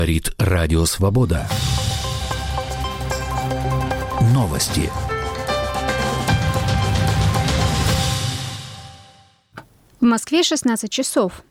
Говорит Радио Свобода. Новости. В Москве 16 часов.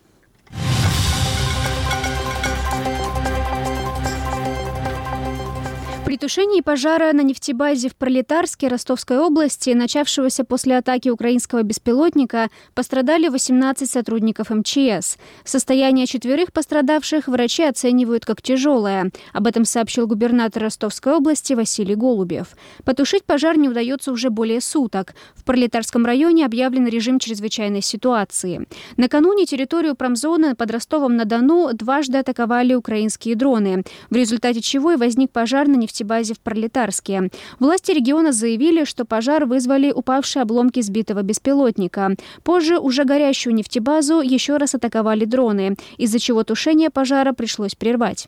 При тушении пожара на нефтебазе в Пролетарске Ростовской области, начавшегося после атаки украинского беспилотника, пострадали 18 сотрудников МЧС. Состояние 4 пострадавших врачи оценивают как тяжелое. Об этом сообщил губернатор Ростовской области Василий Голубев. Потушить пожар не удается уже более суток. В Пролетарском районе объявлен режим чрезвычайной ситуации. Накануне территорию промзоны под Ростовом-на-Дону дважды атаковали украинские дроны, в результате чего и возник пожар на нефтебазе в Пролетарске. Власти региона заявили, что пожар вызвали упавшие обломки сбитого беспилотника. Позже уже горящую нефтебазу еще раз атаковали дроны, из-за чего тушение пожара пришлось прервать.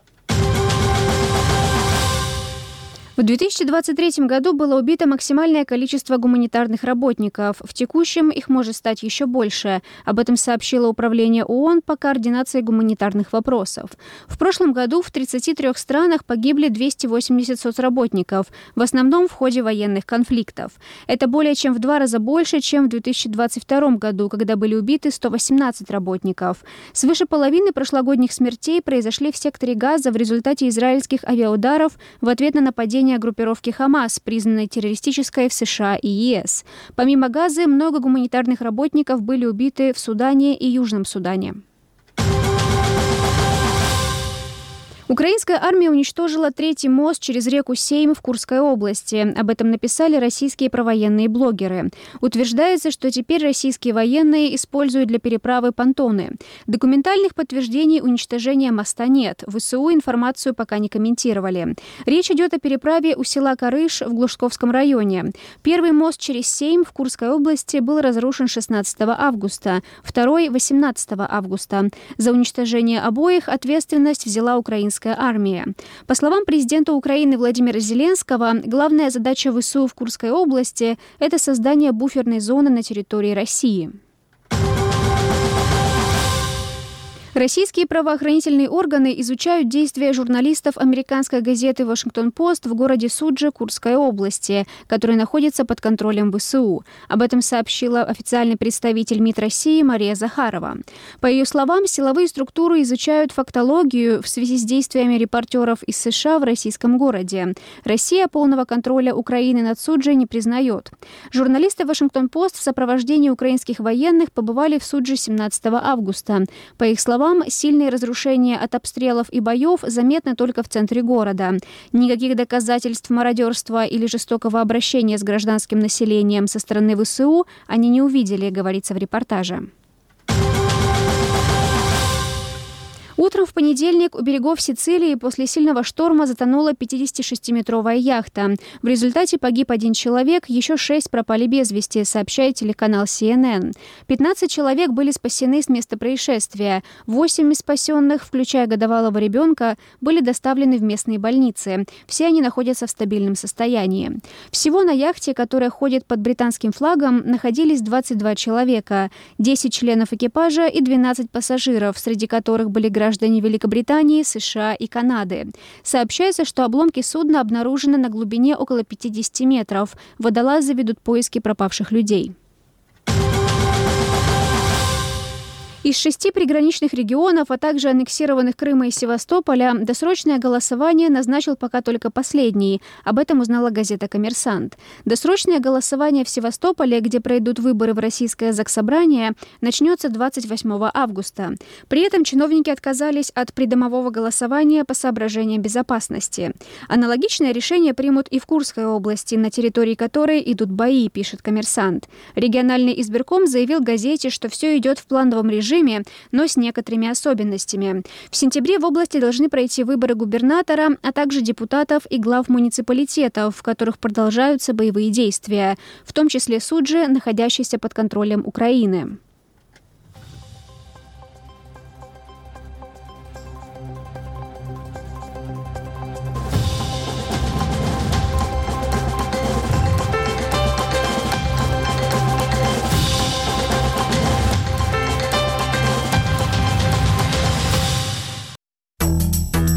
В 2023 году было убито максимальное количество гуманитарных работников. В текущем их может стать еще больше. Об этом сообщило Управление ООН по координации гуманитарных вопросов. В прошлом году в 33 странах погибли 280 соцработников, в основном в ходе военных конфликтов. Это более чем в 2 раза больше, чем в 2022 году, когда были убиты 118 работников. Свыше половины прошлогодних смертей произошли в секторе Газа в результате израильских авиаударов в ответ на нападение группировки «Хамас», признанной террористической в США и ЕС. Помимо Газы, много гуманитарных работников были убиты в Судане и Южном Судане. Украинская армия уничтожила 3-й мост через реку Сейм в Курской области. Об этом написали российские провоенные блогеры. Утверждается, что теперь российские военные используют для переправы понтоны. Документальных подтверждений уничтожения моста нет. ВСУ информацию пока не комментировали. Речь идет о переправе у села Карыш в Глушковском районе. Первый мост через Сейм в Курской области был разрушен 16 августа, второй – 18 августа. За уничтожение обоих ответственность взяла украинская армия. По словам президента Украины Владимира Зеленского, главная задача ВСУ в Курской области – это создание буферной зоны на территории России. Российские правоохранительные органы изучают действия журналистов американской газеты «Вашингтон-Пост» в городе Суджа Курской области, который находится под контролем ВСУ. Об этом сообщила официальный представитель МИД России Мария Захарова. По ее словам, силовые структуры изучают фактологию в связи с действиями репортеров из США в российском городе. Россия полного контроля Украины над Суджей не признает. Журналисты «Вашингтон-Пост» в сопровождении украинских военных побывали в Судже 17 августа. По их словам, сильные разрушения от обстрелов и боев заметны только в центре города. Никаких доказательств мародерства или жестокого обращения с гражданским населением со стороны ВСУ они не увидели, говорится в репортаже. Утром в понедельник у берегов Сицилии после сильного шторма затонула 56-метровая яхта. В результате погиб 1 человек, еще 6 пропали без вести, сообщает телеканал CNN. 15 человек были спасены с места происшествия. 8 из спасенных, включая годовалого ребенка, были доставлены в местные больницы. Все они находятся в стабильном состоянии. Всего на яхте, которая ходит под британским флагом, находились 22 человека, 10 членов экипажа и 12 пассажиров, среди которых были граждане Великобритании, США и Канады. Сообщается, что обломки судна обнаружены на глубине около 50 метров. Водолазы ведут поиски пропавших людей. Из 6 приграничных регионов, а также аннексированных Крыма и Севастополя, досрочное голосование назначил пока только последний. Об этом узнала газета «Коммерсант». Досрочное голосование в Севастополе, где пройдут выборы в Российское Заксобрание, начнется 28 августа. При этом чиновники отказались от придомового голосования по соображениям безопасности. Аналогичное решение примут и в Курской области, на территории которой идут бои, пишет «Коммерсант». Региональный избирком заявил газете, что все идет в плановом режиме, но с некоторыми особенностями. В сентябре в области должны пройти выборы губернатора, а также депутатов и глав муниципалитетов, в которых продолжаются боевые действия, в том числе Суджи, находящийся под контролем Украины.